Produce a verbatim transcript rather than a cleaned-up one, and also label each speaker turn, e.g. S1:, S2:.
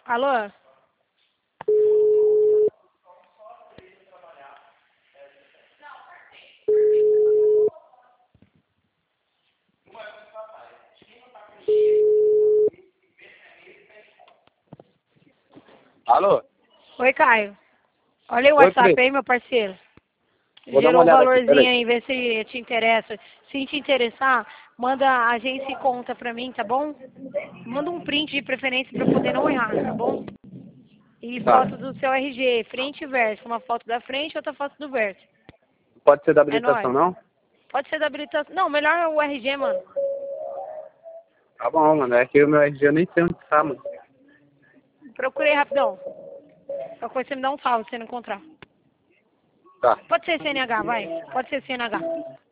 S1: Alô?
S2: Alô?
S1: Oi, Caio. Olha o
S2: Oi,
S1: WhatsApp
S2: Pri.
S1: aí, meu parceiro.
S2: Vou dar uma
S1: Gerou um
S2: olhada aqui,
S1: valorzinho
S2: peraí.
S1: aí, vê se te interessa. Se te interessar, manda a agência e conta pra mim, tá bom? Manda um print de preferência pra eu poder não errar, tá bom? E
S2: Tá.
S1: foto do seu R G, frente e verso. Uma foto da frente e outra foto do verso.
S2: Pode ser da
S1: É
S2: habilitação,
S1: nóis.
S2: não?
S1: Pode ser da habilitação. Não, melhor é o R G, mano.
S2: Tá bom, mano. É que o meu R G eu nem sei onde tá, mano.
S1: Procurei rapidão. Qualquer coisa você me dá um salve se você não encontrar.
S2: Tá.
S1: Pode ser C N H, vai. Pode ser C N H.